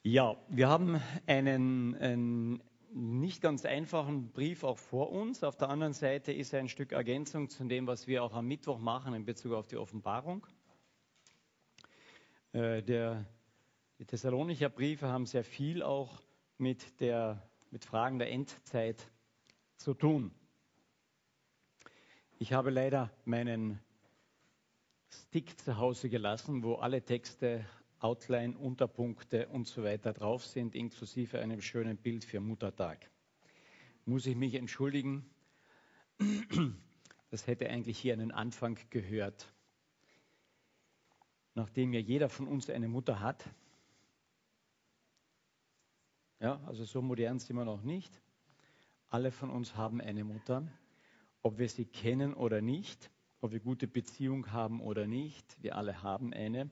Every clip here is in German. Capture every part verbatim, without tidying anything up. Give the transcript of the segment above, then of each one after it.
Ja, wir haben einen, einen nicht ganz einfachen Brief auch vor uns. Auf der anderen Seite ist er ein Stück Ergänzung zu dem, was wir auch am Mittwoch machen in Bezug auf die Offenbarung. Äh, der, die Thessalonicher Briefe haben sehr viel auch mit, der, mit Fragen der Endzeit zu tun. Ich habe leider meinen Stick zu Hause gelassen, wo alle Texte, Outline, Unterpunkte und so weiter drauf sind, inklusive einem schönen Bild für Muttertag. Muss ich mich entschuldigen, das hätte eigentlich hier einen Anfang gehört. Nachdem ja jeder von uns eine Mutter hat, ja, also so modern sind wir noch nicht, alle von uns haben eine Mutter, ob wir sie kennen oder nicht, ob wir gute Beziehung haben oder nicht, wir alle haben eine.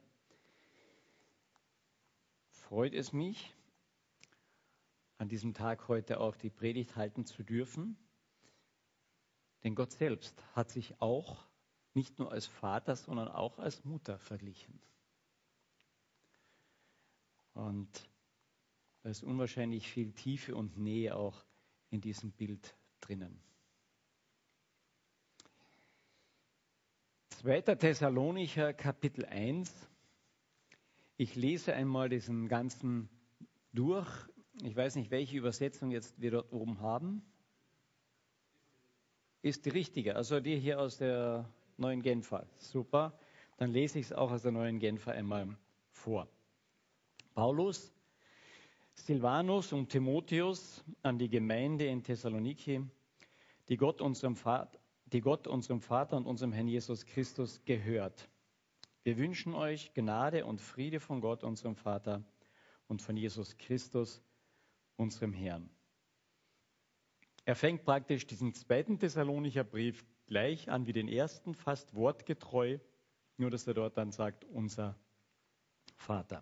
Freut es mich, an diesem Tag heute auch die Predigt halten zu dürfen. Denn Gott selbst hat sich auch nicht nur als Vater, sondern auch als Mutter verglichen. Und da ist unwahrscheinlich viel Tiefe und Nähe auch in diesem Bild drinnen. zweiter Thessalonicher Kapitel eins. Ich lese einmal diesen ganzen durch. Ich weiß nicht, welche Übersetzung jetzt wir dort oben haben. Ist die richtige, also die hier aus der Neuen Genfer. Super, dann lese ich es auch aus der Neuen Genfer einmal vor. Paulus, Silvanus und Timotheus an die Gemeinde in Thessaloniki, die Gott unserem Vater, die Gott unserem Vater und unserem Herrn Jesus Christus gehört. Wir wünschen euch Gnade und Friede von Gott, unserem Vater, und von Jesus Christus, unserem Herrn. Er fängt praktisch diesen zweiten Thessalonicher Brief gleich an wie den ersten, fast wortgetreu, nur dass er dort dann sagt, unser Vater.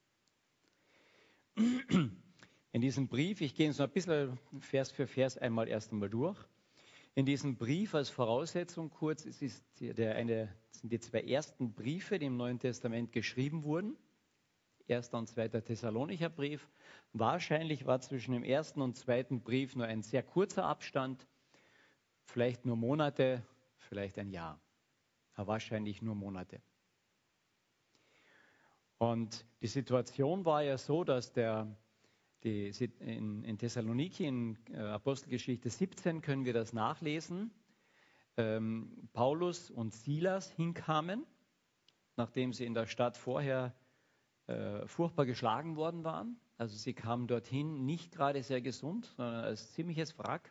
In diesem Brief, ich gehe jetzt noch ein bisschen Vers für Vers einmal erst einmal durch. In diesem Brief als Voraussetzung kurz, es ist der eine, sind die zwei ersten Briefe, die im Neuen Testament geschrieben wurden. Erster und zweiter Thessalonicher Brief. Wahrscheinlich war zwischen dem ersten und zweiten Brief nur ein sehr kurzer Abstand, vielleicht nur Monate, vielleicht ein Jahr, aber wahrscheinlich nur Monate. Und die Situation war ja so, dass der, die, in, in Thessaloniki, in Apostelgeschichte siebzehn können wir das nachlesen, ähm, Paulus und Silas hinkamen, nachdem sie in der Stadt vorher äh, furchtbar geschlagen worden waren. Also sie kamen dorthin nicht gerade sehr gesund, sondern als ziemliches Wrack.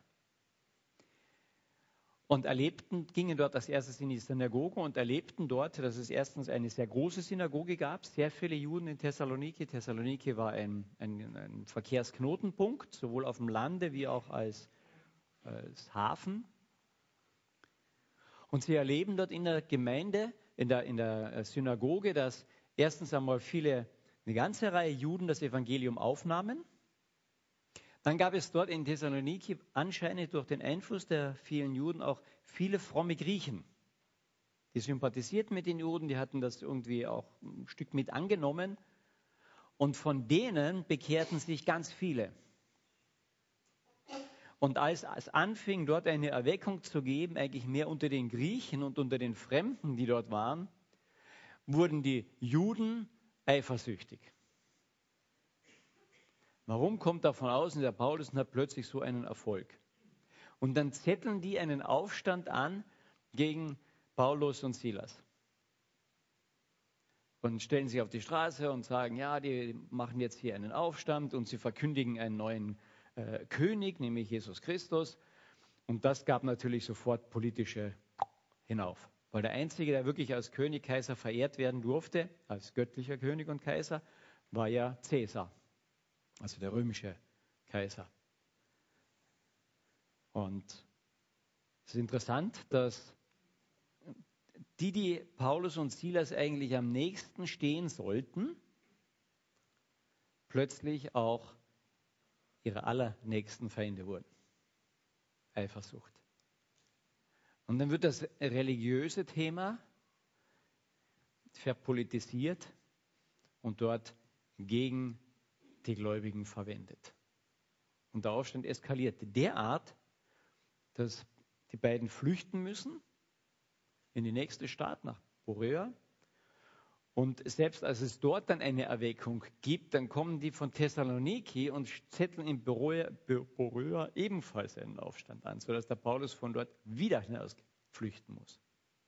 Und erlebten, gingen dort als erstes in die Synagoge und erlebten dort, dass es erstens eine sehr große Synagoge gab, sehr viele Juden in Thessaloniki. Thessaloniki war ein, ein, ein Verkehrsknotenpunkt, sowohl auf dem Lande wie auch als, als Hafen. Und sie erleben dort in der Gemeinde, in der, in der Synagoge, dass erstens einmal viele, eine ganze Reihe Juden das Evangelium aufnahmen. Dann gab es dort in Thessaloniki anscheinend durch den Einfluss der vielen Juden auch viele fromme Griechen. Die sympathisierten mit den Juden, die hatten das irgendwie auch ein Stück mit angenommen. Und von denen bekehrten sich ganz viele. Und als es anfing, dort eine Erweckung zu geben, eigentlich mehr unter den Griechen und unter den Fremden, die dort waren, wurden die Juden eifersüchtig. Warum kommt davon aus, und der Paulus hat plötzlich so einen Erfolg? Und dann zetteln die einen Aufstand an gegen Paulus und Silas. Und stellen sich auf die Straße und sagen, ja, die machen jetzt hier einen Aufstand und sie verkündigen einen neuen äh, König, nämlich Jesus Christus. Und das gab natürlich sofort politische hinauf. Weil der Einzige, der wirklich als König, Kaiser verehrt werden durfte, als göttlicher König und Kaiser, war ja Cäsar. Also der römische Kaiser. Und es ist interessant, dass die, die Paulus und Silas eigentlich am nächsten stehen sollten, plötzlich auch ihre allernächsten Feinde wurden. Eifersucht. Und dann wird das religiöse Thema verpolitisiert und dort gegen die Gläubigen verwendet. Und der Aufstand eskalierte derart, dass die beiden flüchten müssen in die nächste Stadt, nach Beroia. Und selbst als es dort dann eine Erweckung gibt, dann kommen die von Thessaloniki und zetteln in Beroia, Beroia ebenfalls einen Aufstand an, sodass der Paulus von dort wieder hinaus flüchten muss.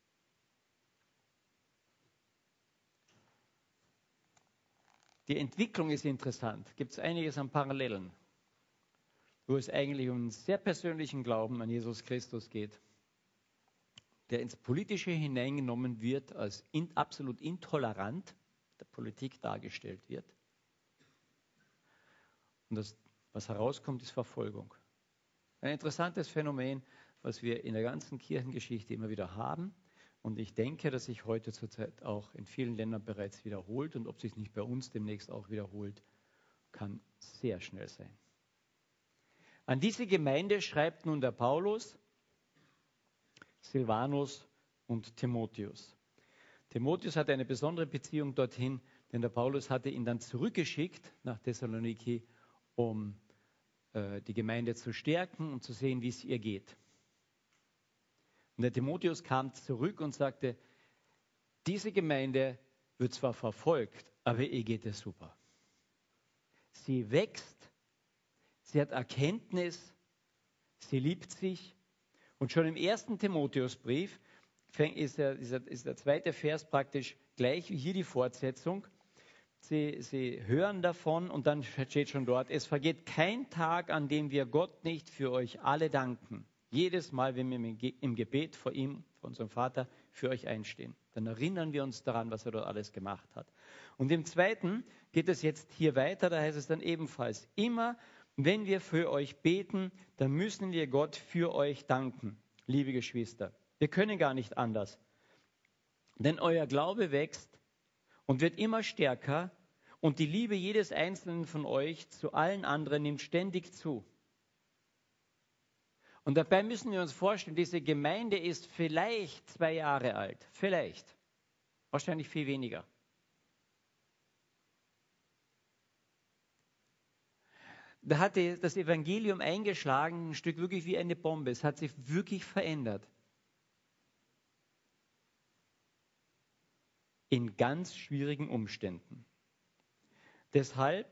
Die Entwicklung ist interessant. Gibt es einiges an Parallelen, wo es eigentlich um einen sehr persönlichen Glauben an Jesus Christus geht, der ins Politische hineingenommen wird, als in, absolut intolerant der Politik dargestellt wird. Und das, was herauskommt, ist Verfolgung. Ein interessantes Phänomen, was wir in der ganzen Kirchengeschichte immer wieder haben. Und ich denke, dass sich heute zurzeit auch in vielen Ländern bereits wiederholt. Und ob sich nicht bei uns demnächst auch wiederholt, kann sehr schnell sein. An diese Gemeinde schreibt nun der Paulus, Silvanus und Timotheus. Timotheus hatte eine besondere Beziehung dorthin, denn der Paulus hatte ihn dann zurückgeschickt nach Thessaloniki, um äh, die Gemeinde zu stärken und zu sehen, wie es ihr geht. Und der Timotheus kam zurück und sagte, diese Gemeinde wird zwar verfolgt, aber ihr geht es super. Sie wächst, sie hat Erkenntnis, sie liebt sich. Und schon im ersten Timotheusbrief ist der, ist der zweite Vers praktisch gleich wie hier die Fortsetzung. Sie, sie hören davon und dann steht schon dort, es vergeht kein Tag, an dem wir Gott nicht für euch alle danken. Jedes Mal, wenn wir im Gebet vor ihm, vor unserem Vater, für euch einstehen. Dann erinnern wir uns daran, was er dort alles gemacht hat. Und im zweiten geht es jetzt hier weiter, da heißt es dann ebenfalls, immer wenn wir für euch beten, dann müssen wir Gott für euch danken, liebe Geschwister. Wir können gar nicht anders. Denn euer Glaube wächst und wird immer stärker und die Liebe jedes Einzelnen von euch zu allen anderen nimmt ständig zu. Und dabei müssen wir uns vorstellen, diese Gemeinde ist vielleicht zwei Jahre alt. Vielleicht. Wahrscheinlich viel weniger. Da hat das Evangelium eingeschlagen, ein Stück wirklich wie eine Bombe. Es hat sich wirklich verändert. In ganz schwierigen Umständen. Deshalb,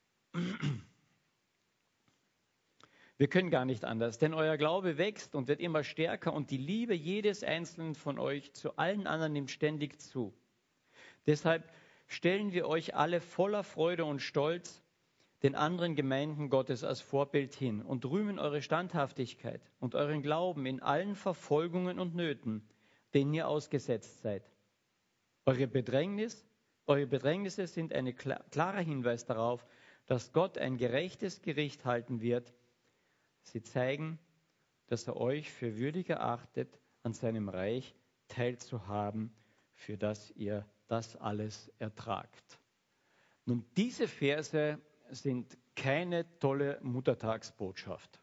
wir können gar nicht anders, denn euer Glaube wächst und wird immer stärker und die Liebe jedes Einzelnen von euch zu allen anderen nimmt ständig zu. Deshalb stellen wir euch alle voller Freude und Stolz den anderen Gemeinden Gottes als Vorbild hin und rühmen eure Standhaftigkeit und euren Glauben in allen Verfolgungen und Nöten, denen ihr ausgesetzt seid. Eure Bedrängnis, eure Bedrängnisse sind ein klarer Hinweis darauf, dass Gott ein gerechtes Gericht halten wird. Sie zeigen, dass er euch für würdig erachtet, an seinem Reich teilzuhaben, für das ihr das alles ertragt. Nun, diese Verse sind keine tolle Muttertagsbotschaft.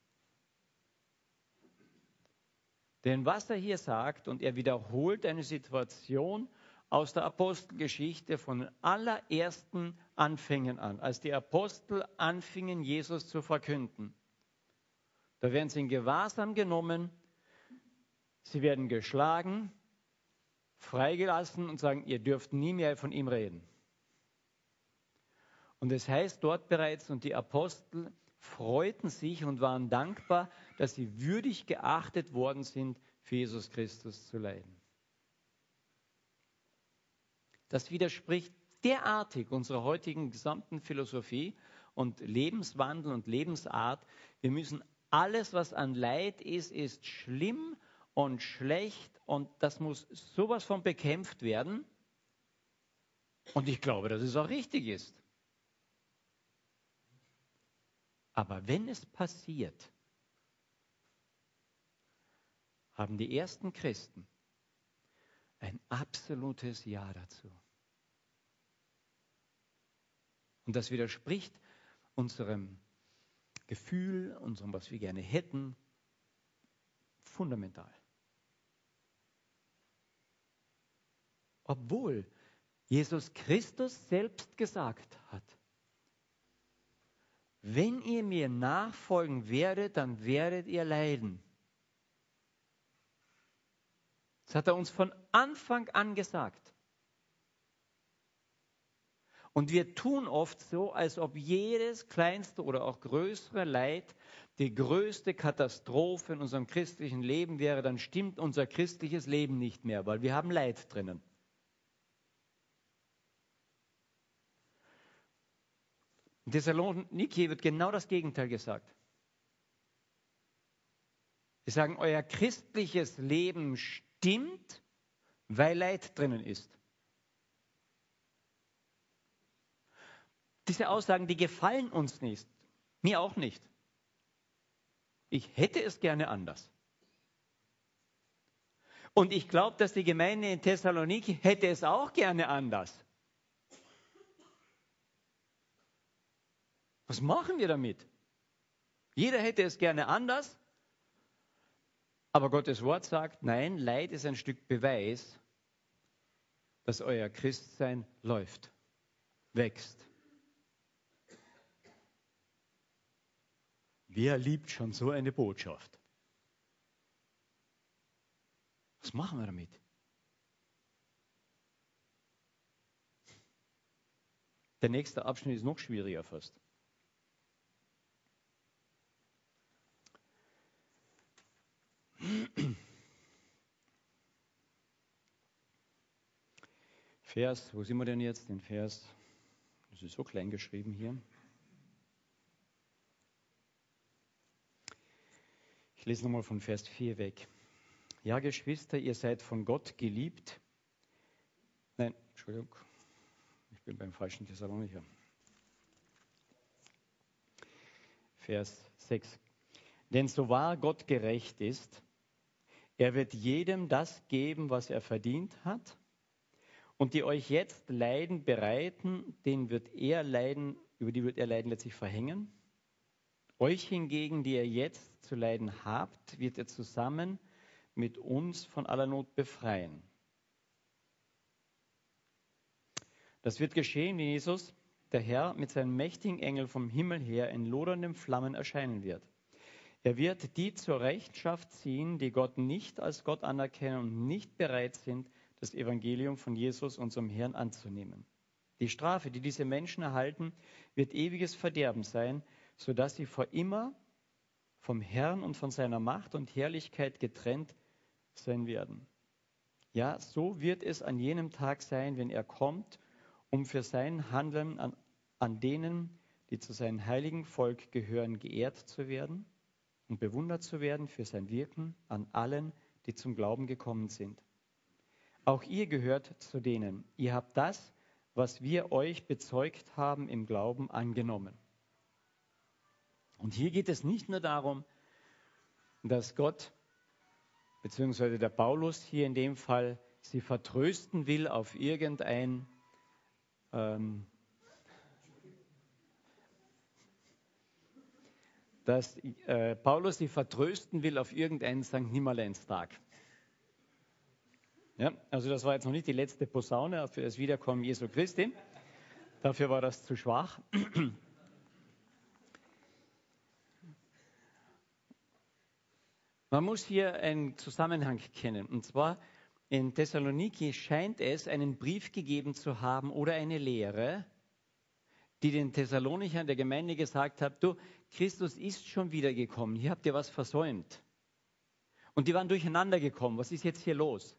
Denn was er hier sagt, und er wiederholt eine Situation aus der Apostelgeschichte von den allerersten Anfängen an, als die Apostel anfingen, Jesus zu verkünden. Da werden sie in Gewahrsam genommen, sie werden geschlagen, freigelassen und sagen, ihr dürft nie mehr von ihm reden. Und es heißt dort bereits, und die Apostel freuten sich und waren dankbar, dass sie würdig geachtet worden sind, für Jesus Christus zu leiden. Das widerspricht derartig unserer heutigen gesamten Philosophie und Lebenswandel und Lebensart. Wir müssen alles, was an Leid ist, ist schlimm und schlecht und das muss sowas von bekämpft werden. Und ich glaube, dass es auch richtig ist. Aber wenn es passiert, haben die ersten Christen ein absolutes Ja dazu. Und das widerspricht unserem Gefühl, unserem, was wir gerne hätten, fundamental. Obwohl Jesus Christus selbst gesagt hat, wenn ihr mir nachfolgen werdet, dann werdet ihr leiden. Das hat er uns von Anfang an gesagt. Und wir tun oft so, als ob jedes kleinste oder auch größere Leid die größte Katastrophe in unserem christlichen Leben wäre. Dann stimmt unser christliches Leben nicht mehr, weil wir haben Leid drinnen. In Thessaloniki wird genau das Gegenteil gesagt. Sie sagen, euer christliches Leben stimmt, weil Leid drinnen ist. Diese Aussagen, die gefallen uns nicht. Mir auch nicht. Ich hätte es gerne anders. Und ich glaube, dass die Gemeinde in Thessaloniki hätte es auch gerne anders. Was machen wir damit? Jeder hätte es gerne anders. Aber Gottes Wort sagt, nein, Leid ist ein Stück Beweis, dass euer Christsein läuft, wächst. Wer liebt schon so eine Botschaft? Was machen wir damit? Der nächste Abschnitt ist noch schwieriger fast. Vers, wo sind wir denn jetzt? Den Vers, das ist so klein geschrieben hier. Ich lese nochmal von Vers vier weg. Ja, Geschwister, ihr seid von Gott geliebt. Nein, Entschuldigung, ich bin beim falschen Thessalonicher. Vers sechs. Denn so wahr Gott gerecht ist, er wird jedem das geben, was er verdient hat. Und die euch jetzt Leiden bereiten, den wird er Leiden, über die wird er Leiden letztlich verhängen. Euch hingegen, die ihr jetzt zu leiden habt, wird er zusammen mit uns von aller Not befreien. Das wird geschehen, wie Jesus, der Herr, mit seinem mächtigen Engel vom Himmel her in lodernden Flammen erscheinen wird. Er wird die zur Rechenschaft ziehen, die Gott nicht als Gott anerkennen und nicht bereit sind, das Evangelium von Jesus, unserem Herrn, anzunehmen. Die Strafe, die diese Menschen erhalten, wird ewiges Verderben sein, sodass sie vor immer vom Herrn und von seiner Macht und Herrlichkeit getrennt sein werden. Ja, so wird es an jenem Tag sein, wenn er kommt, um für sein Handeln an, an denen, die zu seinem heiligen Volk gehören, geehrt zu werden und bewundert zu werden für sein Wirken an allen, die zum Glauben gekommen sind. Auch ihr gehört zu denen. Ihr habt das, was wir euch bezeugt haben, im Glauben angenommen. Und hier geht es nicht nur darum, dass Gott, beziehungsweise der Paulus hier in dem Fall, sie vertrösten will auf irgendein ähm, dass äh, Paulus sie vertrösten will auf irgendeinen Sankt Nimmerleinstag. Ja, also das war jetzt noch nicht die letzte Posaune für das Wiederkommen Jesu Christi. Dafür war das zu schwach. Man muss hier einen Zusammenhang kennen. Und zwar in Thessaloniki scheint es einen Brief gegeben zu haben oder eine Lehre, die den Thessalonichern der Gemeinde gesagt hat, du, Christus ist schon wiedergekommen, hier habt ihr was versäumt. Und die waren durcheinander gekommen, was ist jetzt hier los?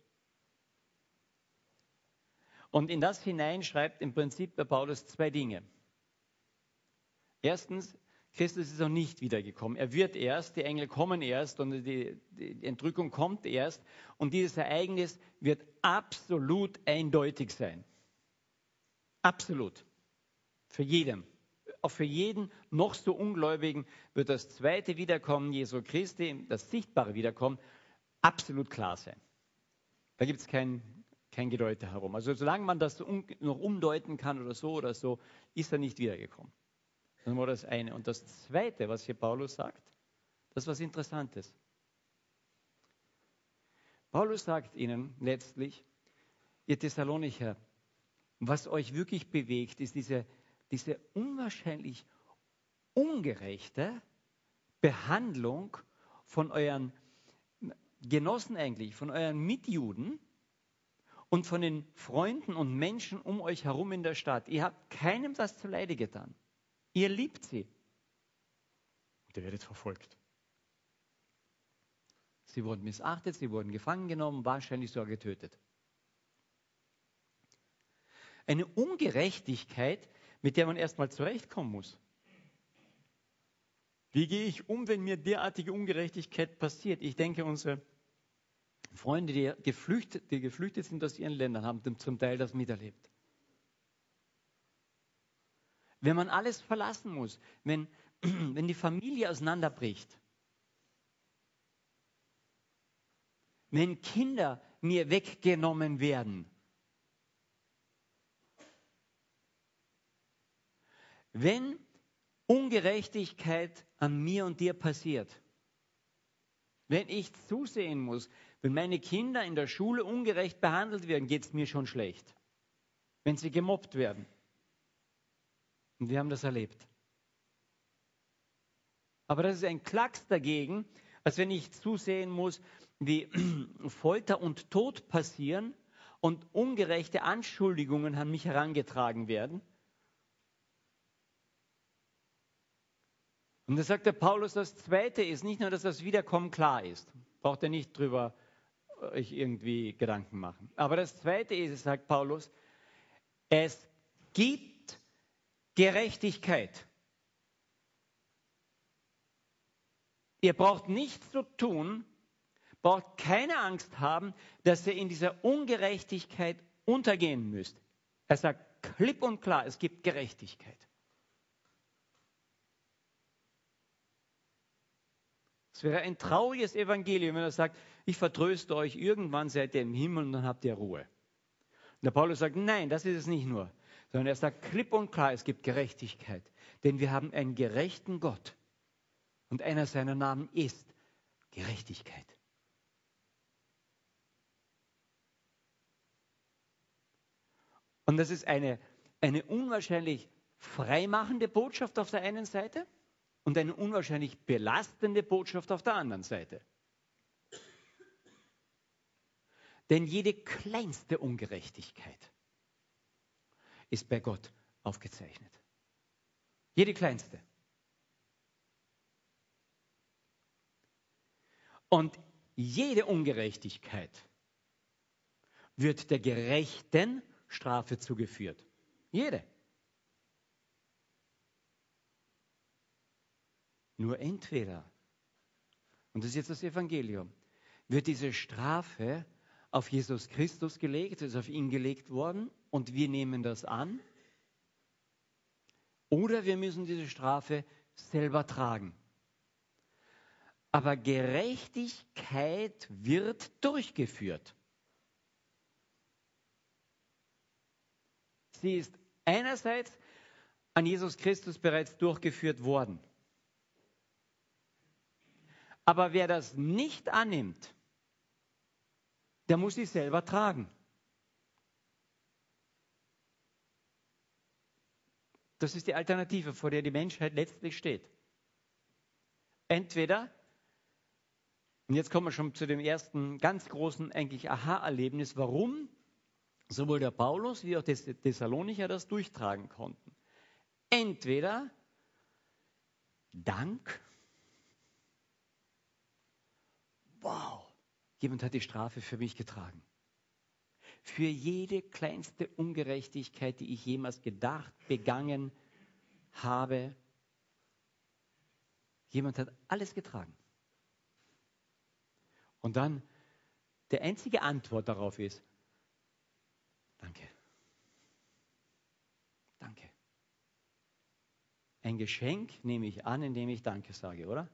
Und in das hinein schreibt im Prinzip der Paulus zwei Dinge. Erstens, Christus ist noch nicht wiedergekommen. Er wird erst, die Engel kommen erst und die, die Entrückung kommt erst. Und dieses Ereignis wird absolut eindeutig sein. Absolut. Für jeden. Auch für jeden noch so Ungläubigen wird das zweite Wiederkommen Jesu Christi, das sichtbare Wiederkommen, absolut klar sein. Da gibt es kein, kein Gedeute herum. Also solange man das noch umdeuten kann oder so oder so, ist er nicht wiedergekommen. Das war das eine. Und das zweite, was hier Paulus sagt, das ist was Interessantes. Paulus sagt ihnen letztlich, ihr ungerechte Behandlung von euren Genossen eigentlich, von euren Mitjuden und von den Freunden und Menschen um euch herum in der Stadt. Ihr habt keinem das zuleide getan. Ihr liebt sie. Und ihr werdet verfolgt. Sie wurden missachtet, sie wurden gefangen genommen, wahrscheinlich sogar getötet. Eine Ungerechtigkeit, mit der man erstmal zurechtkommen muss. Wie gehe ich um, wenn mir derartige Ungerechtigkeit passiert? Ich denke, unsere Freunde, die geflüchtet, die geflüchtet sind aus ihren Ländern, haben zum Teil das miterlebt. Wenn man alles verlassen muss, wenn, wenn die Familie auseinanderbricht, wenn Kinder mir weggenommen werden, wenn Ungerechtigkeit an mir und dir passiert, wenn ich zusehen muss, wenn meine Kinder in der Schule ungerecht behandelt werden, geht es mir schon schlecht. Wenn sie gemobbt werden. Und wir haben das erlebt. Aber das ist ein Klacks dagegen, als wenn ich zusehen muss, wie Folter und Tod passieren und ungerechte Anschuldigungen an mich herangetragen werden. Und da sagt der Paulus, das Zweite ist nicht nur, dass das Wiederkommen klar ist. Braucht er nicht drüber euch irgendwie Gedanken machen. Aber das Zweite ist, sagt Paulus, es gibt Gerechtigkeit. Ihr braucht nichts zu tun, braucht keine Angst haben, dass ihr in dieser Ungerechtigkeit untergehen müsst. Er sagt klipp und klar, es gibt Gerechtigkeit. Es wäre ein trauriges Evangelium, wenn er sagt, ich vertröste euch, irgendwann seid ihr im Himmel und dann habt ihr Ruhe. Und der Paulus sagt, nein, das ist es nicht nur, sondern er sagt klipp und klar, es gibt Gerechtigkeit. Denn wir haben einen gerechten Gott. Und einer seiner Namen ist Gerechtigkeit. Und das ist eine, eine unwahrscheinlich freimachende Botschaft auf der einen Seite und eine unwahrscheinlich belastende Botschaft auf der anderen Seite. Denn jede kleinste Ungerechtigkeit ist bei Gott aufgezeichnet. Jede kleinste. Und jede Ungerechtigkeit wird der gerechten Strafe zugeführt. Jede. Nur entweder, und das ist jetzt das Evangelium, wird diese Strafe auf Jesus Christus gelegt, ist auf ihn gelegt worden und wir nehmen das an, oder wir müssen diese Strafe selber tragen. Aber Gerechtigkeit wird durchgeführt. Sie ist einerseits an Jesus Christus bereits durchgeführt worden. Aber wer das nicht annimmt, der muss sie selber tragen. Das ist die Alternative, vor der die Menschheit letztlich steht. Entweder, und jetzt kommen wir schon zu dem ersten ganz großen eigentlich Aha-Erlebnis, warum sowohl der Paulus wie auch die Thessalonicher das durchtragen konnten. Entweder Dank, wow, jemand hat die Strafe für mich getragen. Für jede kleinste Ungerechtigkeit, die ich jemals gedacht, begangen habe, jemand hat alles getragen. Und dann, die einzige Antwort darauf ist, danke. Danke. Ein Geschenk nehme ich an, indem ich Danke sage, oder?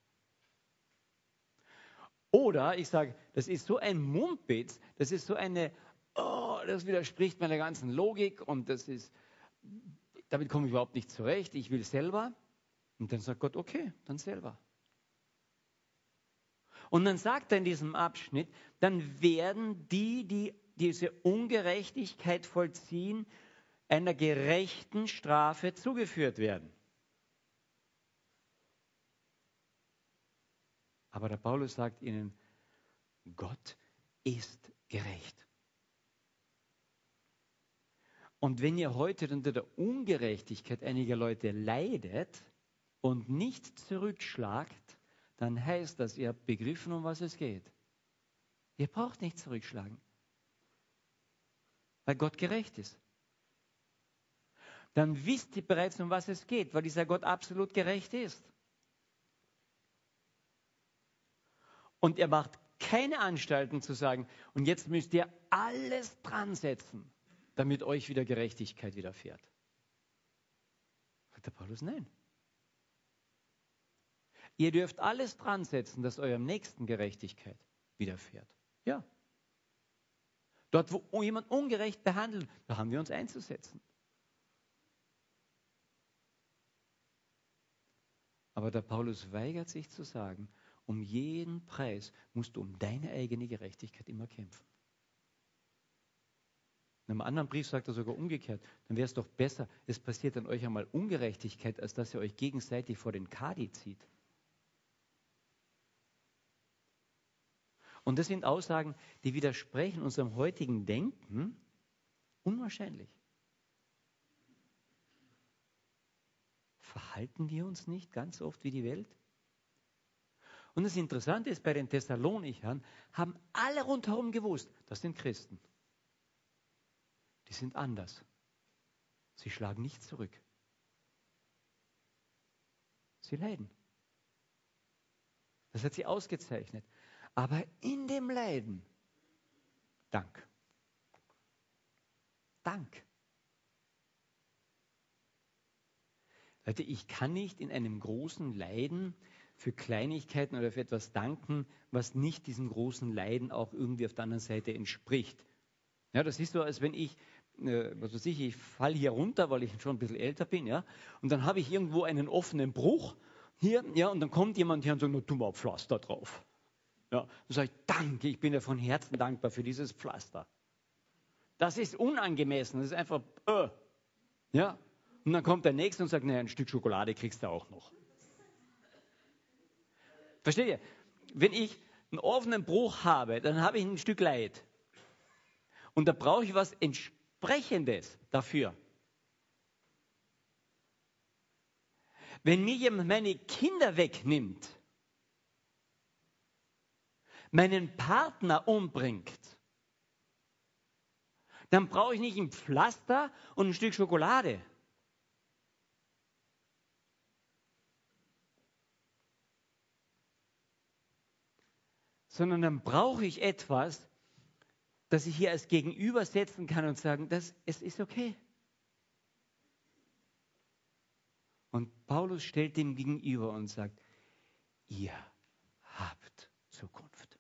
Oder ich sage, das ist so ein Mumpitz, das ist so eine, oh, das widerspricht meiner ganzen Logik und das ist, damit komme ich überhaupt nicht zurecht, ich will selber. Und dann sagt Gott, okay, dann selber. Und dann sagt er in diesem Abschnitt, dann werden die, die diese Ungerechtigkeit vollziehen, einer gerechten Strafe zugeführt werden. Aber der Paulus sagt ihnen, Gott ist gerecht. Und wenn ihr heute unter der Ungerechtigkeit einiger Leute leidet und nicht zurückschlagt, dann heißt das, ihr habt begriffen, um was es geht. Ihr braucht nicht zurückschlagen, weil Gott gerecht ist. Dann wisst ihr bereits, um was es geht, weil dieser Gott absolut gerecht ist. Und er macht keine Anstalten zu sagen, und jetzt müsst ihr alles dran setzen, damit euch wieder Gerechtigkeit widerfährt. Sagt der Paulus, nein. Ihr dürft alles dran setzen, dass eurem Nächsten Gerechtigkeit widerfährt. Ja. Dort, wo jemand ungerecht behandelt, da haben wir uns einzusetzen. Aber der Paulus weigert sich zu sagen, um jeden Preis musst du um deine eigene Gerechtigkeit immer kämpfen. In einem anderen Brief sagt er sogar umgekehrt, dann wäre es doch besser, es passiert an euch einmal Ungerechtigkeit, als dass ihr euch gegenseitig vor den Kadi zieht. Und das sind Aussagen, die widersprechen unserem heutigen Denken unwahrscheinlich. Verhalten wir uns nicht ganz oft wie die Welt? Und das Interessante ist, bei den Thessalonichern haben alle rundherum gewusst, das sind Christen. Die sind anders. Sie schlagen nicht zurück. Sie leiden. Das hat sie ausgezeichnet. Aber in dem Leiden, Dank. Dank. Leute, ich kann nicht in einem großen Leiden für Kleinigkeiten oder für etwas danken, was nicht diesem großen Leiden auch irgendwie auf der anderen Seite entspricht. Ja, das ist so, als wenn ich, äh, was weiß ich, ich falle hier runter, weil ich schon ein bisschen älter bin, ja, und dann habe ich irgendwo einen offenen Bruch hier, ja, und dann kommt jemand hier und sagt, na, tu mal Pflaster drauf. Ja, dann sage ich, danke, ich bin ja von Herzen dankbar für dieses Pflaster. Das ist unangemessen, das ist einfach, äh, ja. Und dann kommt der Nächste und sagt, naja, ein Stück Schokolade kriegst du auch noch. Versteht ihr? Wenn ich einen offenen Bruch habe, dann habe ich ein Stück Leid. Und da brauche ich was Entsprechendes dafür. Wenn mir jemand meine Kinder wegnimmt, meinen Partner umbringt, dann brauche ich nicht ein Pflaster und ein Stück Schokolade. Sondern dann brauche ich etwas, das ich hier als Gegenüber setzen kann und sagen, das, es ist okay. Und Paulus stellt dem gegenüber und sagt, ihr habt Zukunft.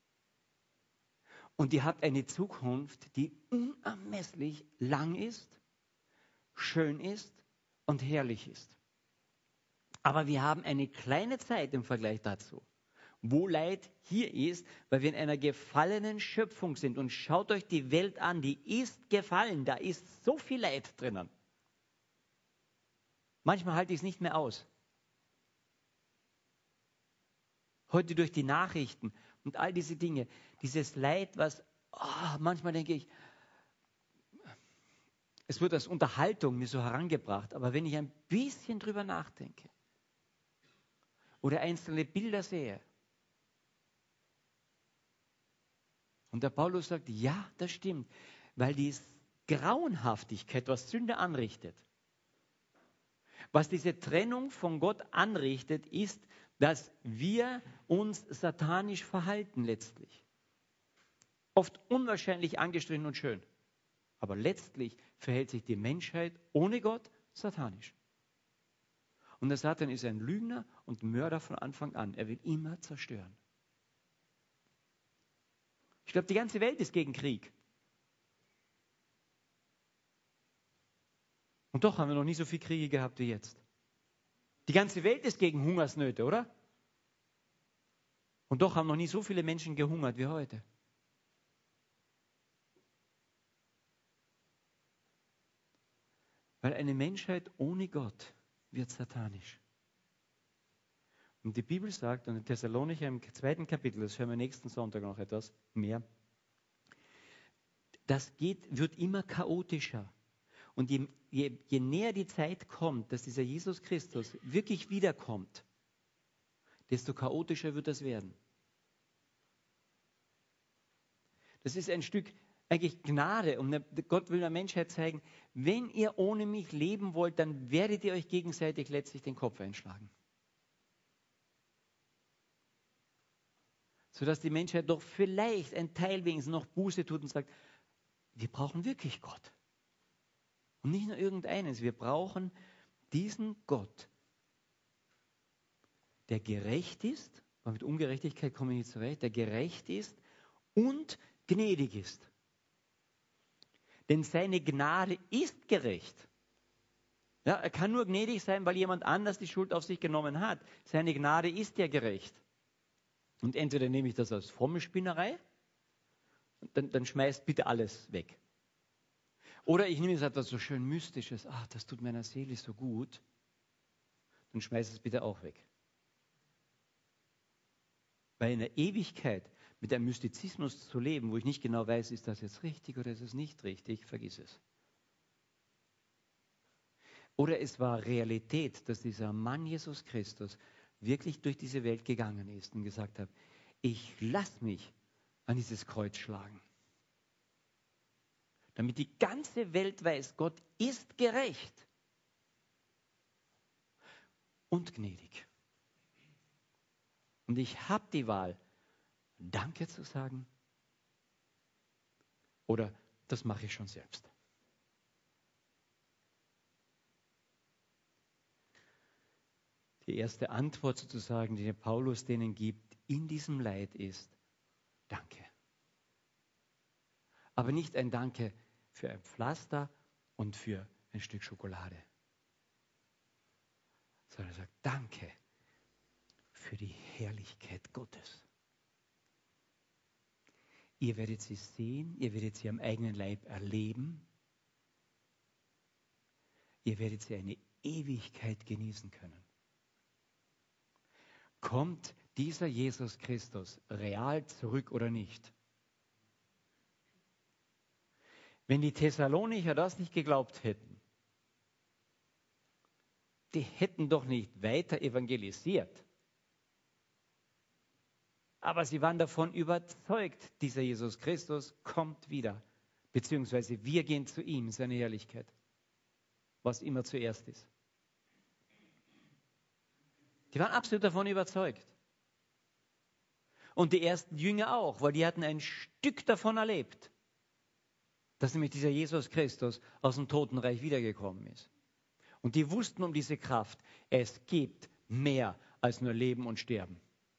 Und ihr habt eine Zukunft, die unermesslich lang ist, schön ist und herrlich ist. Aber wir haben eine kleine Zeit im Vergleich dazu, wo Leid hier ist, weil wir in einer gefallenen Schöpfung sind. Und schaut euch die Welt an, die ist gefallen, da ist so viel Leid drinnen. Manchmal halte ich es nicht mehr aus. Heute durch die Nachrichten und all diese Dinge, dieses Leid, was oh, manchmal denke ich, es wird als Unterhaltung mir so herangebracht, aber wenn ich ein bisschen drüber nachdenke oder einzelne Bilder sehe, und der Paulus sagt, ja, das stimmt, weil die Grauenhaftigkeit, was Sünde anrichtet, was diese Trennung von Gott anrichtet, ist, dass wir uns satanisch verhalten letztlich. Oft unwahrscheinlich angestrichen und schön. Aber letztlich verhält sich die Menschheit ohne Gott satanisch. Und der Satan ist ein Lügner und Mörder von Anfang an. Er will immer zerstören. Ich glaube, die ganze Welt ist gegen Krieg. Und doch haben wir noch nie so viele Kriege gehabt wie jetzt. Die ganze Welt ist gegen Hungersnöte, oder? Und doch haben noch nie so viele Menschen gehungert wie heute. Weil eine Menschheit ohne Gott wird satanisch. Und die Bibel sagt, und in Thessalonicher im zweiten Kapitel, das hören wir nächsten Sonntag noch etwas mehr, das geht, wird immer chaotischer. Und je, je, je näher die Zeit kommt, dass dieser Jesus Christus wirklich wiederkommt, desto chaotischer wird das werden. Das ist ein Stück eigentlich Gnade. Und Gott will der Menschheit zeigen, wenn ihr ohne mich leben wollt, dann werdet ihr euch gegenseitig letztlich den Kopf einschlagen. Sodass die Menschheit doch vielleicht ein Teil wenigstens noch Buße tut und sagt, wir brauchen wirklich Gott. Und nicht nur irgendeines, wir brauchen diesen Gott, der gerecht ist, weil mit Ungerechtigkeit komme ich nicht zurecht, der gerecht ist und gnädig ist. Denn seine Gnade ist gerecht. Ja, er kann nur gnädig sein, weil jemand anders die Schuld auf sich genommen hat. Seine Gnade ist ja gerecht. Und entweder nehme ich das als fromme Spinnerei, dann, dann schmeißt bitte alles weg. Oder ich nehme es etwas so schön Mystisches, ach, das tut meiner Seele so gut, dann schmeißt es bitte auch weg. Weil in der Ewigkeit mit einem Mystizismus zu leben, wo ich nicht genau weiß, ist das jetzt richtig oder ist es nicht richtig, vergiss es. Oder es war Realität, dass dieser Mann Jesus Christus wirklich durch diese Welt gegangen ist und gesagt hat, ich lasse mich an dieses Kreuz schlagen. Damit die ganze Welt weiß, Gott ist gerecht und gnädig. Und ich habe die Wahl, Danke zu sagen oder das mache ich schon selbst. Die erste Antwort sozusagen, die der Paulus denen gibt, in diesem Leid ist Danke. Aber nicht ein Danke für ein Pflaster und für ein Stück Schokolade. Sondern er sagt, danke für die Herrlichkeit Gottes. Ihr werdet sie sehen, ihr werdet sie am eigenen Leib erleben. Ihr werdet sie eine Ewigkeit genießen können. Kommt dieser Jesus Christus real zurück oder nicht? Wenn die Thessalonicher das nicht geglaubt hätten, die hätten doch nicht weiter evangelisiert. Aber sie waren davon überzeugt, dieser Jesus Christus kommt wieder. Beziehungsweise wir gehen zu ihm, seine Herrlichkeit. Was immer zuerst ist. Die waren absolut davon überzeugt. Und die ersten Jünger auch, weil die hatten ein Stück davon erlebt, dass nämlich dieser Jesus Christus aus dem Totenreich wiedergekommen ist. Und die wussten um diese Kraft. Es gibt mehr als nur Leben und Sterben.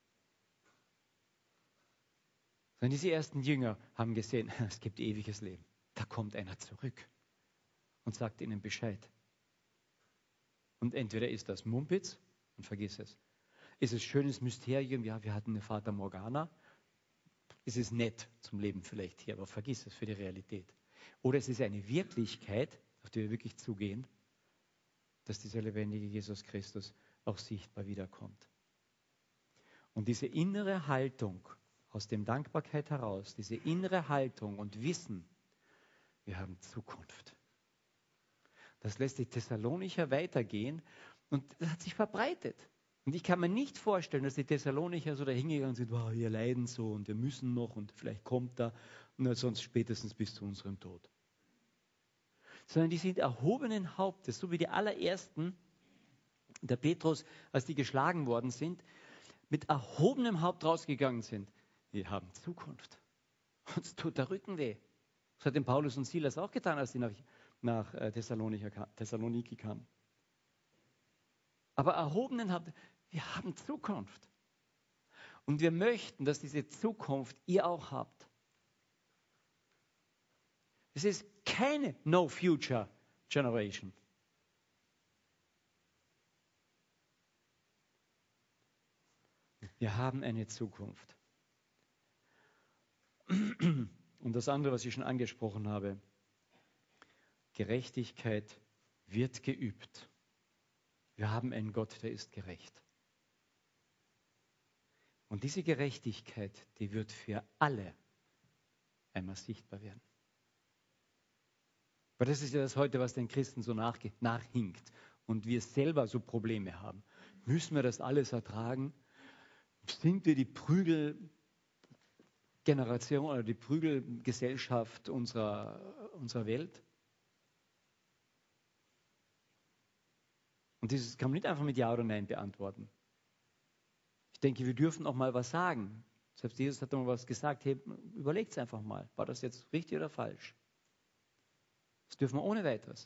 Sondern diese ersten Jünger haben gesehen, es gibt ewiges Leben. Da kommt einer zurück und sagt ihnen Bescheid. Und entweder ist das Mumpitz und vergiss es. Ist es schönes Mysterium? Ja, wir hatten eine Fata Morgana. Es ist nett zum Leben vielleicht hier, aber vergiss es für die Realität. Oder es ist eine Wirklichkeit, auf die wir wirklich zugehen, dass dieser lebendige Jesus Christus auch sichtbar wiederkommt. Und diese innere Haltung, aus dem Dankbarkeit heraus, diese innere Haltung und Wissen, wir haben Zukunft. Das lässt die Thessalonicher weitergehen und das hat sich verbreitet. Und ich kann mir nicht vorstellen, dass die Thessalonicher so dahingegangen sind, wow, wir leiden so und wir müssen noch und vielleicht kommt da und sonst spätestens bis zu unserem Tod. Sondern die sind erhobenen Hauptes, so wie die allerersten, der Petrus, als die geschlagen worden sind, mit erhobenem Haupt rausgegangen sind. Wir haben Zukunft. Uns tut der Rücken weh. Das hat den Paulus und Silas auch getan, als sie nach, nach Thessaloniki kamen. Aber erhobenen Haupt, wir haben Zukunft. Und wir möchten, dass diese Zukunft ihr auch habt. Es ist keine No-Future Generation. Wir haben eine Zukunft. Und das andere, was ich schon angesprochen habe, Gerechtigkeit wird geübt. Wir haben einen Gott, der ist gerecht. Und diese Gerechtigkeit, die wird für alle einmal sichtbar werden. Weil das ist ja das heute, was den Christen so nachge- nachhinkt und wir selber so Probleme haben. Müssen wir das alles ertragen? Sind wir die Prügelgeneration oder die Prügelgesellschaft unserer, unserer Welt? Und dieses kann man nicht einfach mit Ja oder Nein beantworten. Ich denke, wir dürfen auch mal was sagen. Selbst Jesus hat mal was gesagt, hey, überlegt es einfach mal. War das jetzt richtig oder falsch? Das dürfen wir ohne weiteres.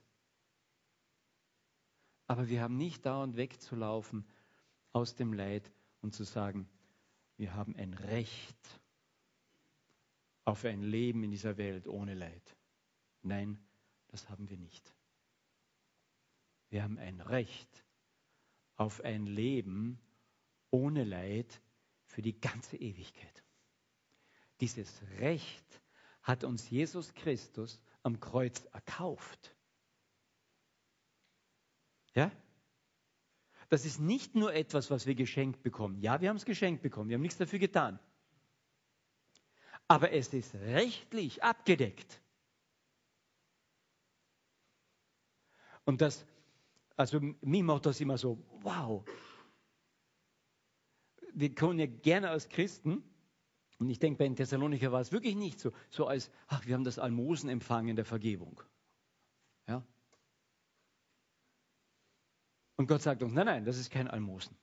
Aber wir haben nicht dauernd wegzulaufen aus dem Leid und zu sagen, wir haben ein Recht auf ein Leben in dieser Welt ohne Leid. Nein, das haben wir nicht. Wir haben ein Recht auf ein Leben ohne Leid für die ganze Ewigkeit. Dieses Recht hat uns Jesus Christus am Kreuz erkauft. Ja? Das ist nicht nur etwas, was wir geschenkt bekommen. Ja, wir haben es geschenkt bekommen, wir haben nichts dafür getan. Aber es ist rechtlich abgedeckt. Und das, also mich macht das immer so, wow. Wir können ja gerne als Christen, und ich denke, bei den Thessalonicher war es wirklich nicht so, so als, ach, wir haben das Almosen empfangen der Vergebung. Ja? Und Gott sagt uns, nein, nein, das ist kein Almosen.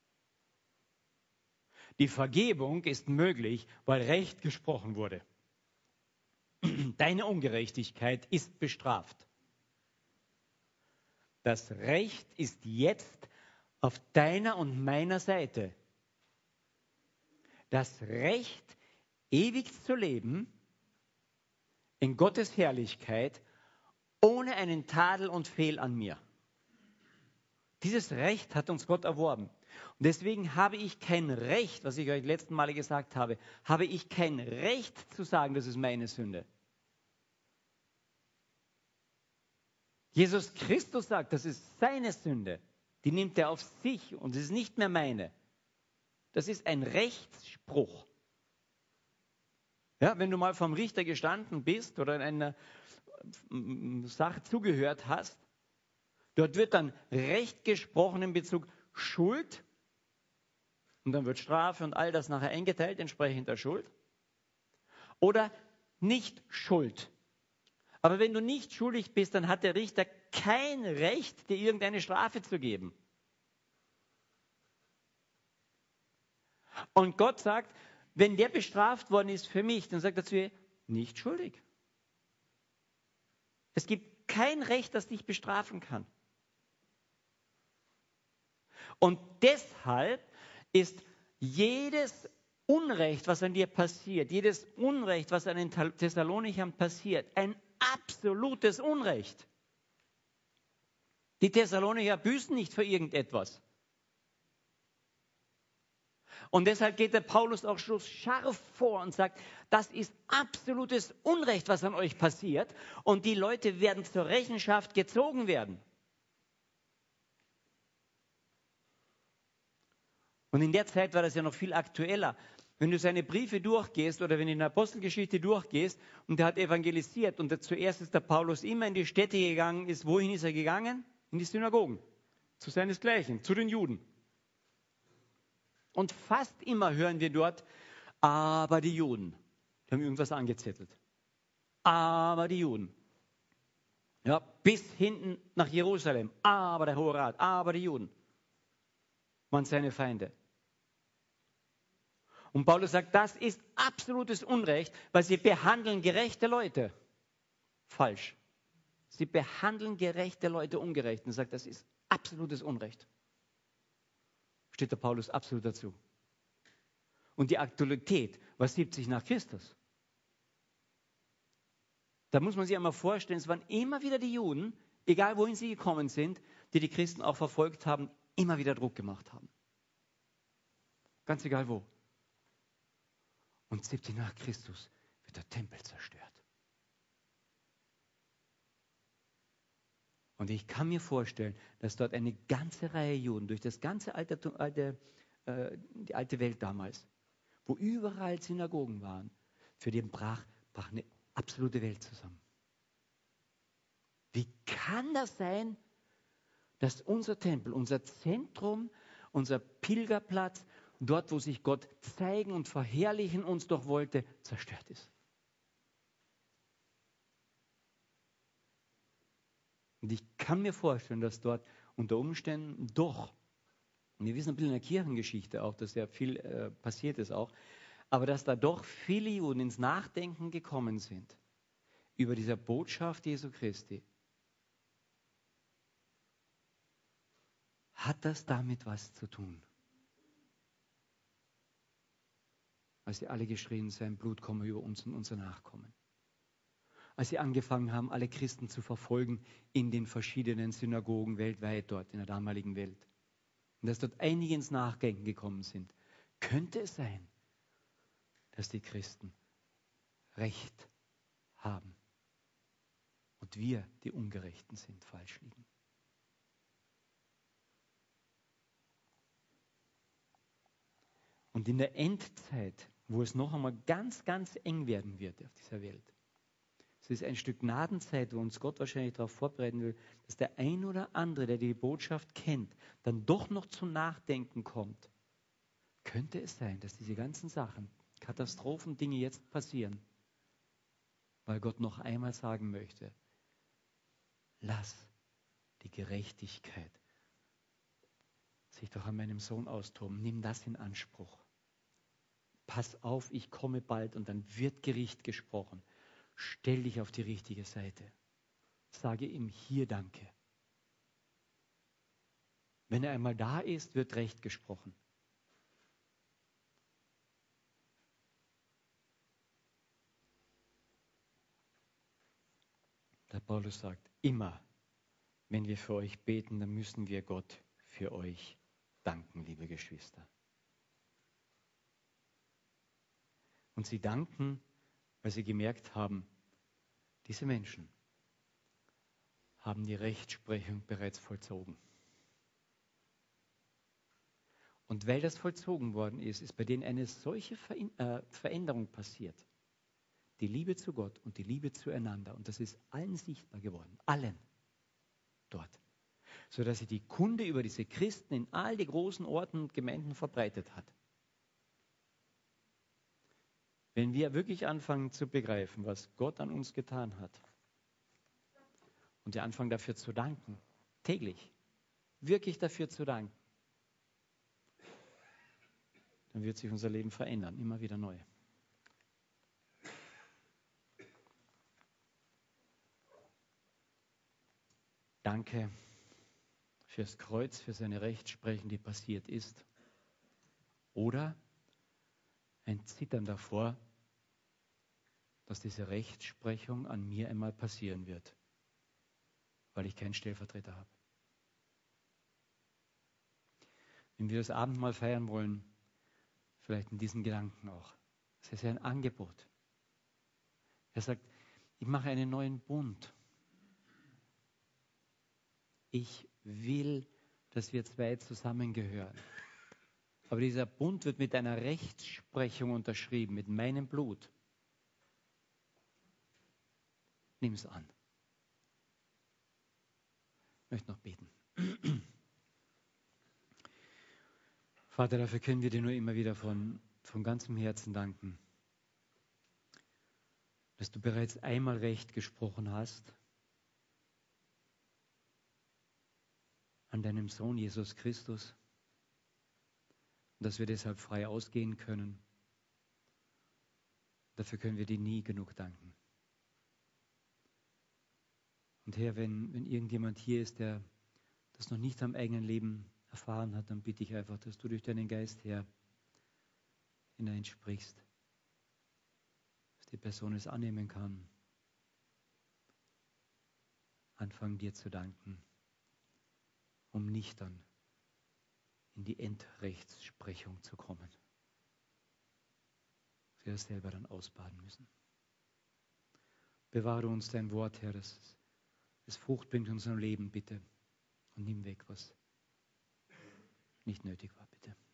Die Vergebung ist möglich, weil Recht gesprochen wurde. Deine Ungerechtigkeit ist bestraft. Das Recht ist jetzt auf deiner und meiner Seite. Das Recht, ewig zu leben, in Gottes Herrlichkeit, ohne einen Tadel und Fehl an mir. Dieses Recht hat uns Gott erworben. Und deswegen habe ich kein Recht, was ich euch letzten Male gesagt habe, habe ich kein Recht zu sagen, das ist meine Sünde. Jesus Christus sagt, das ist seine Sünde. Die nimmt er auf sich und es ist nicht mehr meine. Das ist ein Rechtsspruch. Ja, wenn du mal vom Richter gestanden bist oder in einer Sache zugehört hast, dort wird dann Recht gesprochen in Bezug Schuld und dann wird Strafe und all das nachher eingeteilt entsprechend der Schuld. Oder nicht Schuld. Aber wenn du nicht schuldig bist, dann hat der Richter kein Recht, dir irgendeine Strafe zu geben. Und Gott sagt, wenn der bestraft worden ist für mich, dann sagt er zu ihr, nicht schuldig. Es gibt kein Recht, das dich bestrafen kann. Und deshalb ist jedes Unrecht, was an dir passiert, jedes Unrecht, was an den Thessalonichern passiert, ein absolutes Unrecht. Die Thessalonicher büßen nicht für irgendetwas. Und deshalb geht der Paulus auch so scharf vor und sagt, das ist absolutes Unrecht, was an euch passiert. Und die Leute werden zur Rechenschaft gezogen werden. Und in der Zeit war das ja noch viel aktueller. Wenn du seine Briefe durchgehst oder wenn du in der Apostelgeschichte durchgehst und er hat evangelisiert und zuerst ist der Paulus immer in die Städte gegangen, ist, wohin ist er gegangen? In die Synagogen, zu seinesgleichen, zu den Juden. Und fast immer hören wir dort, aber die Juden, die haben irgendwas angezettelt. Aber die Juden. Ja, bis hinten nach Jerusalem, aber der Hohe Rat, aber die Juden waren seine Feinde. Und Paulus sagt, das ist absolutes Unrecht, weil sie behandeln gerechte Leute falsch. Sie behandeln gerechte Leute ungerecht. Und sagt, das ist absolutes Unrecht. Steht der Paulus absolut dazu. Und die Aktualität war siebzig nach Christus. Da muss man sich einmal vorstellen, es waren immer wieder die Juden, egal wohin sie gekommen sind, die die Christen auch verfolgt haben, immer wieder Druck gemacht haben. Ganz egal wo. Und siebzig nach Christus wird der Tempel zerstört. Und ich kann mir vorstellen, dass dort eine ganze Reihe Juden durch das ganze Alte, Alte äh, die alte Welt damals, wo überall Synagogen waren, für den brach, brach eine absolute Welt zusammen. Wie kann das sein, dass unser Tempel, unser Zentrum, unser Pilgerplatz, dort, wo sich Gott zeigen und verherrlichen uns doch wollte, zerstört ist? Und ich kann mir vorstellen, dass dort unter Umständen doch, und wir wissen ein bisschen in der Kirchengeschichte auch, dass ja viel äh, passiert ist auch, aber dass da doch viele Juden ins Nachdenken gekommen sind über diese Botschaft Jesu Christi. Hat das damit was zu tun? Als sie alle geschrien, sein Blut komme über uns und unsere Nachkommen. Als sie angefangen haben, alle Christen zu verfolgen in den verschiedenen Synagogen weltweit dort, in der damaligen Welt. Und dass dort einige ins Nachdenken gekommen sind. Könnte es sein, dass die Christen Recht haben und wir, die Ungerechten sind, falsch liegen? Und in der Endzeit, wo es noch einmal ganz, ganz eng werden wird auf dieser Welt, es ist ein Stück Gnadenzeit, wo uns Gott wahrscheinlich darauf vorbereiten will, dass der ein oder andere, der die Botschaft kennt, dann doch noch zum Nachdenken kommt. Könnte es sein, dass diese ganzen Sachen, Katastrophen, Dinge jetzt passieren, weil Gott noch einmal sagen möchte, lass die Gerechtigkeit sich doch an meinem Sohn austoben. Nimm das in Anspruch. Pass auf, ich komme bald und dann wird Gericht gesprochen. Stell dich auf die richtige Seite. Sage ihm hier Danke. Wenn er einmal da ist, wird Recht gesprochen. Der Paulus sagt, immer, wenn wir für euch beten, dann müssen wir Gott für euch danken, liebe Geschwister. Und sie danken, weil sie gemerkt haben, diese Menschen haben die Rechtsprechung bereits vollzogen. Und weil das vollzogen worden ist, ist bei denen eine solche Veränderung passiert. Die Liebe zu Gott und die Liebe zueinander. Und das ist allen sichtbar geworden. Allen dort. Sodass sie die Kunde über diese Christen in all die großen Orten und Gemeinden verbreitet hat. Wenn wir wirklich anfangen zu begreifen, was Gott an uns getan hat, und wir anfangen dafür zu danken, täglich, wirklich dafür zu danken, dann wird sich unser Leben verändern, immer wieder neu. Danke fürs Kreuz, für seine Rechtsprechung, die passiert ist. Oder ein Zittern davor, dass diese Rechtsprechung an mir einmal passieren wird, weil ich keinen Stellvertreter habe. Wenn wir das Abendmahl feiern wollen, vielleicht in diesen Gedanken auch. Das ist ja ein Angebot. Er sagt, ich mache einen neuen Bund. Ich will, dass wir zwei zusammengehören. Aber dieser Bund wird mit einer Rechtsprechung unterschrieben, mit meinem Blut. Nimm es an. Ich möchte noch beten. Vater, dafür können wir dir nur immer wieder von, von ganzem Herzen danken, dass du bereits einmal Recht gesprochen hast an deinem Sohn Jesus Christus und dass wir deshalb frei ausgehen können. Dafür können wir dir nie genug danken. Und Herr, wenn, wenn irgendjemand hier ist, der das noch nicht am eigenen Leben erfahren hat, dann bitte ich einfach, dass du durch deinen Geist, Herr, hineinsprichst, dass die Person es annehmen kann, anfangen dir zu danken, um nicht dann in die Endrechtsprechung zu kommen. Sie das selber dann ausbaden müssen. Bewahre uns dein Wort, Herr, dass es Frucht bringt in unserem Leben, bitte. Und nimm weg, was nicht nötig war, bitte.